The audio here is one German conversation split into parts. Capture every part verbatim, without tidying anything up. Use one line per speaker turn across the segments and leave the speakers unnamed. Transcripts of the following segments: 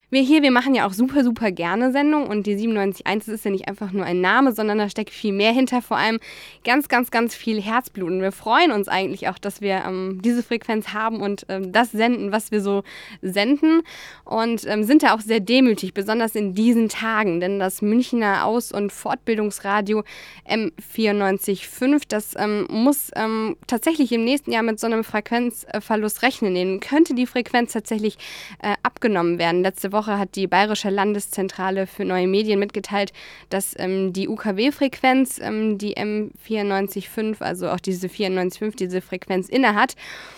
Wir hier, wir machen ja auch super, super gerne Sendungen und die siebenundneunzig Komma eins ist ja nicht einfach nur ein Name, sondern da steckt viel mehr hinter, vor allem ganz, ganz, ganz viel Herzblut. Und wir freuen uns eigentlich auch, dass wir ähm, diese Frequenz haben und ähm, das senden, was wir so senden und ähm, sind da auch sehr demütig, besonders in diesen Tagen, denn das Münchner Aus- und Fortbildungsradio M vierundneunzig Komma fünf, das ähm, muss ähm, tatsächlich im nächsten Jahr mit so einem Frequenzverlust rechnen. Denen könnte die Frequenz tatsächlich äh, abgenommen werden. Letzte Woche hat die Bayerische Landeszentrale für neue Medien mitgeteilt, dass ähm, die U K W-Frequenz, ähm, die M vierundneunzig Komma fünf, also auch diese vierundneunzig Komma fünf, diese Frequenz innehat,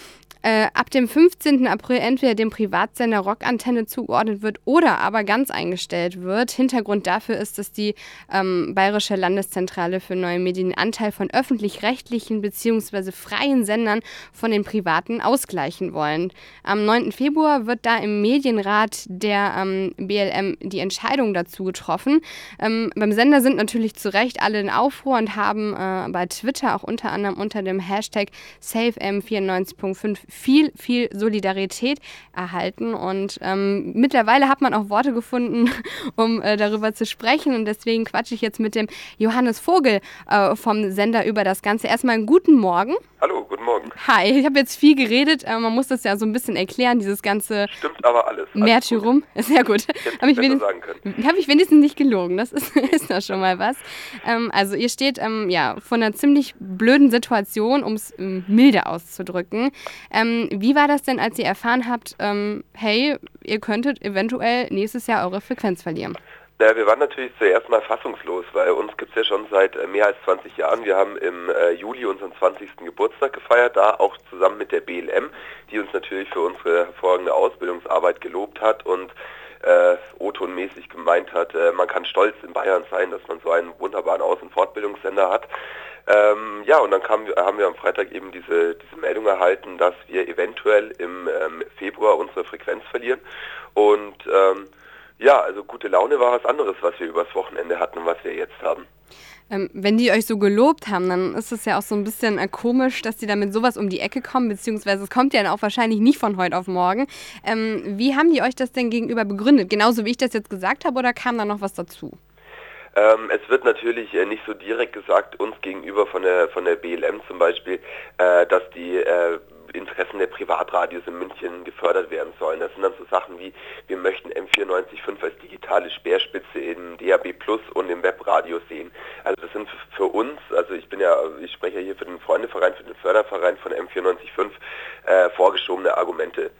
Äh, ab dem fünfzehnten April entweder dem Privatsender Rockantenne zugeordnet wird oder aber ganz eingestellt wird. Hintergrund dafür ist, dass die ähm, Bayerische Landeszentrale für neue Medien den Anteil von öffentlich-rechtlichen bzw. freien Sendern von den privaten ausgleichen wollen. Am neunten Februar wird da im Medienrat der ähm, B L M die Entscheidung dazu getroffen. Ähm, beim Sender sind natürlich zu Recht alle in Aufruhr und haben äh, bei Twitter auch unter anderem unter dem Hashtag Save M vierundneunzig Komma fünf viel, viel Solidarität erhalten und ähm, mittlerweile hat man auch Worte gefunden, um äh, darüber zu sprechen und deswegen quatsche ich jetzt mit dem Johannes Vogel äh, vom Sender über das Ganze. Erstmal einen guten Morgen.
Hallo, guten Morgen.
Hi, ich habe jetzt viel geredet, äh, man muss das ja so ein bisschen erklären, dieses ganze
Stimmt aber alles.
Märtyrum. Sehr gut. Habe ich, hab ich wenigstens nicht gelogen, das ist, ist da schon mal was. Ähm, also ihr steht ähm, ja vor einer ziemlich blöden Situation, um es ähm, milde auszudrücken. Ähm, wie war das denn, als ihr erfahren habt, ähm, hey, ihr könntet eventuell nächstes Jahr eure Frequenz verlieren?
Naja, wir waren natürlich zuerst mal fassungslos, weil uns gibt es ja schon seit äh, mehr als zwanzig Jahren. Wir haben im äh, Juli unseren zwanzigsten Geburtstag gefeiert, da auch zusammen mit der B L M, die uns natürlich für unsere hervorragende Ausbildungsarbeit gelobt hat und äh, O-Ton-mäßig gemeint hat, äh, man kann stolz in Bayern sein, dass man so einen wunderbaren Aus- und Fortbildungssender hat. Ähm, ja, und dann kam, haben wir am Freitag eben diese, diese Meldung erhalten, dass wir eventuell im ähm, Februar unsere Frequenz verlieren. Und ähm, ja, also gute Laune war was anderes, was wir übers Wochenende hatten und was wir jetzt haben.
Ähm, wenn die euch so gelobt haben, dann ist es ja auch so ein bisschen äh, komisch, dass die da mit sowas um die Ecke kommen, beziehungsweise es kommt ja dann auch wahrscheinlich nicht von heute auf morgen. Ähm, wie haben die euch das denn gegenüber begründet? Genauso wie ich das jetzt gesagt habe, oder kam da noch was dazu?
Ähm, es wird natürlich äh, nicht so direkt gesagt, uns gegenüber von der von der B L M zum Beispiel, äh, dass die äh, Interessen der Privatradios in München gefördert werden sollen. Das sind dann so Sachen wie, wir möchten M vierundneunzig Komma fünf als digitale Speerspitze im D A B Plus und im Webradio sehen. Also das sind für uns, also ich bin ja, ich spreche ja hier für den Freundeverein, für den Förderverein von M vierundneunzig Komma fünf, äh, vorgeschobene Argumente.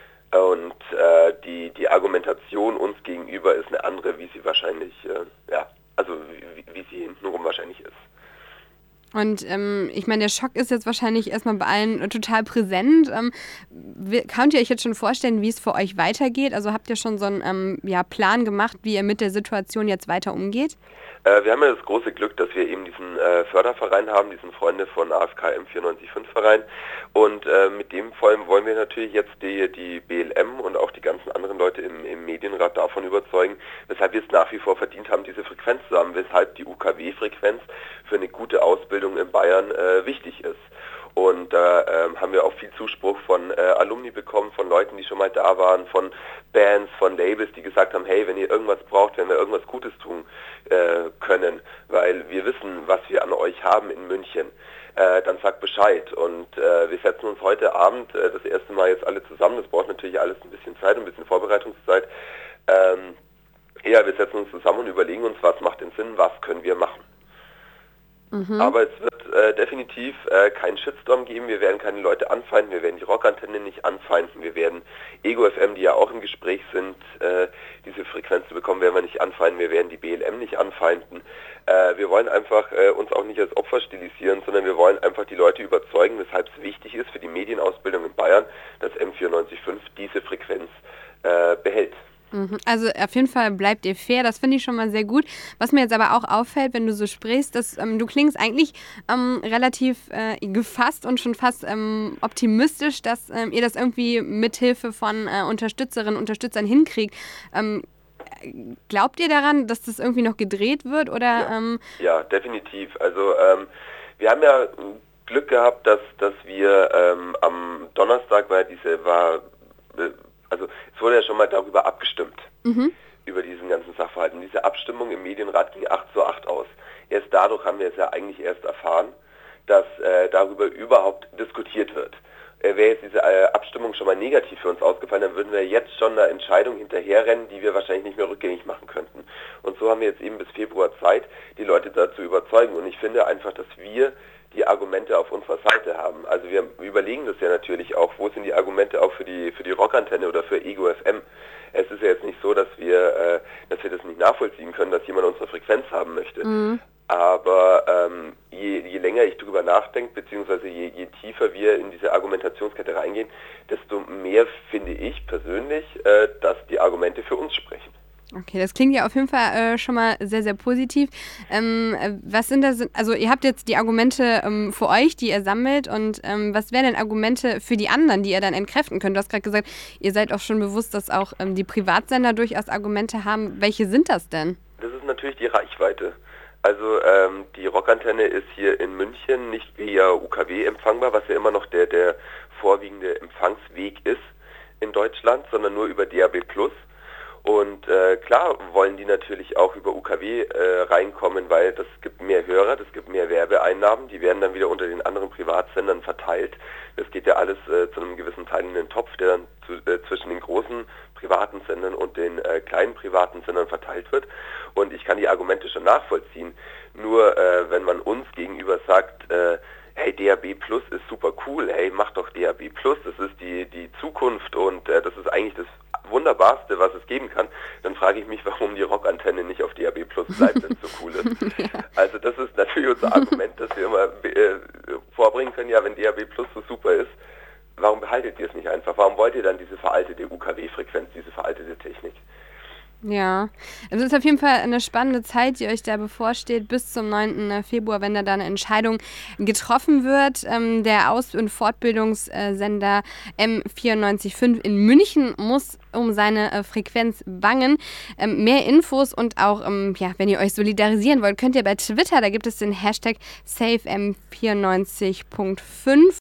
Und äh, die, die Argumentation uns gegenüber ist eine andere, wie sie wahrscheinlich, äh, ja, also wie, wie sie hintenrum wahrscheinlich ist.
Und ähm, ich meine, der Schock ist jetzt wahrscheinlich erstmal bei allen äh, total präsent. Ähm, wie, könnt ihr euch jetzt schon vorstellen, wie es für euch weitergeht? Also habt ihr schon so einen ähm, ja, Plan gemacht, wie ihr mit der Situation jetzt weiter umgeht?
Äh, wir haben ja das große Glück, dass wir eben diesen äh, Förderverein haben, diesen Freunde von A F K M vierundneunzig Komma fünf Verein. Und äh, mit dem vor allem wollen wir natürlich jetzt die, die B L M und auch die ganzen anderen Leute im, im Medienrat davon überzeugen, weshalb wir es nach wie vor verdient haben, diese Frequenz zu haben, weshalb die U K W-Frequenz für eine gute Ausbildung in Bayern äh, wichtig ist. Und da äh, haben wir auch viel Zuspruch von äh, Alumni bekommen, von Leuten, die schon mal da waren, von Bands, von Labels, die gesagt haben, hey, wenn ihr irgendwas braucht, wenn wir irgendwas Gutes tun äh, können, weil wir wissen, was wir an euch haben in München, äh, dann sagt Bescheid. Und äh, wir setzen uns heute Abend äh, das erste Mal jetzt alle zusammen, das braucht natürlich alles ein bisschen Zeit, ein bisschen Vorbereitungszeit. Ähm, ja, wir setzen uns zusammen und überlegen uns, was macht denn Sinn, was können wir machen. Mhm. Aber es wird äh, definitiv äh, keinen Shitstorm geben, wir werden keine Leute anfeinden, wir werden die Rockantenne nicht anfeinden, wir werden Ego F M, die ja auch im Gespräch sind, äh, diese Frequenz zu bekommen, werden wir nicht anfeinden, wir werden die B L M nicht anfeinden. Äh, wir wollen einfach äh, uns auch nicht als Opfer stilisieren, sondern wir wollen einfach die Leute überzeugen, weshalb es wichtig ist für die Medienausbildung in Bayern, dass M vierundneunzig Komma fünf diese Frequenz äh, behält.
Also auf jeden Fall bleibt ihr fair, das finde ich schon mal sehr gut. Was mir jetzt aber auch auffällt, wenn du so sprichst, dass ähm, du klingst eigentlich ähm, relativ äh, gefasst und schon fast ähm, optimistisch, dass ähm, ihr das irgendwie mithilfe von äh, Unterstützerinnen und Unterstützern hinkriegt. Ähm, glaubt ihr daran, dass das irgendwie noch gedreht wird? Oder,
ja,
ähm
ja, definitiv. Also ähm, wir haben ja Glück gehabt, dass, dass wir ähm, am Donnerstag, weil diese war... Äh, Also es wurde ja schon mal darüber abgestimmt.
Mhm.
Über diesen ganzen Sachverhalt. Und diese Abstimmung im Medienrat ging acht zu acht aus. Erst dadurch haben wir es ja eigentlich erst erfahren, dass äh, darüber überhaupt diskutiert wird. Äh, wäre jetzt diese äh, Abstimmung schon mal negativ für uns ausgefallen, dann würden wir jetzt schon einer Entscheidung hinterherrennen, die wir wahrscheinlich nicht mehr rückgängig machen könnten. Und so haben wir jetzt eben bis Februar Zeit, die Leute dazu überzeugen. Und ich finde einfach, dass wir die Argumente auf unserer Seite haben. Also wir überlegen das ja natürlich auch, wo sind die Argumente auch für die für die Rockantenne oder für Ego F M. Es ist ja jetzt nicht so, dass wir äh, dass wir das nicht nachvollziehen können, dass jemand unsere Frequenz haben möchte.
Mhm.
Aber ähm, je, je länger ich darüber nachdenke, beziehungsweise je, je tiefer wir in diese Argumentationskette reingehen, desto mehr finde ich persönlich, äh, dass die Argumente für uns sprechen.
Okay, das klingt ja auf jeden Fall äh, schon mal sehr, sehr positiv. Ähm, äh, was sind das, also ihr habt jetzt die Argumente ähm, für euch, die ihr sammelt, und ähm, was wären denn Argumente für die anderen, die ihr dann entkräften könnt? Du hast gerade gesagt, ihr seid auch schon bewusst, dass auch ähm, die Privatsender durchaus Argumente haben. Welche sind das denn?
Das ist natürlich die Reichweite. Also ähm, die Rockantenne ist hier in München nicht via U K W empfangbar, was ja immer noch der, der vorwiegende Empfangsweg ist in Deutschland, sondern nur über D A B plus. Und äh, klar wollen die natürlich auch über U K W äh, reinkommen, weil das gibt mehr Hörer, das gibt mehr Werbeeinnahmen, die werden dann wieder unter den anderen Privatsendern verteilt. Das geht ja alles äh, zu einem gewissen Teil in den Topf, der dann zu, äh, zwischen den großen privaten Sendern und den äh, kleinen privaten Sendern verteilt wird. Und ich kann die Argumente schon nachvollziehen. Nur äh, wenn man uns gegenüber sagt, äh, hey, D A B plus ist super cool, hey, mach doch D A B plus, das ist die, die Zukunft und äh, das ist eigentlich das Wunderbarste, was es geben kann, dann frage ich mich, warum die Rockantenne nicht auf D A B plus bleibt, wenn es so cool ist. Ja. Also das ist natürlich unser Argument, das wir immer äh, vorbringen können, ja, wenn D A B plus so super ist, warum behaltet ihr es nicht einfach? Warum wollt ihr dann diese veraltete U K W-Frequenz, diese veraltete Technik?
Ja, es ist auf jeden Fall eine spannende Zeit, die euch da bevorsteht, bis zum neunten Februar, wenn da eine Entscheidung getroffen wird. Ähm, der Aus- und Fortbildungssender M vierundneunzig Komma fünf in München muss um seine äh, Frequenz bangen. Ähm, mehr Infos und auch, ähm, ja, wenn ihr euch solidarisieren wollt, könnt ihr bei Twitter, da gibt es den Hashtag Save M vierundneunzig Komma fünf.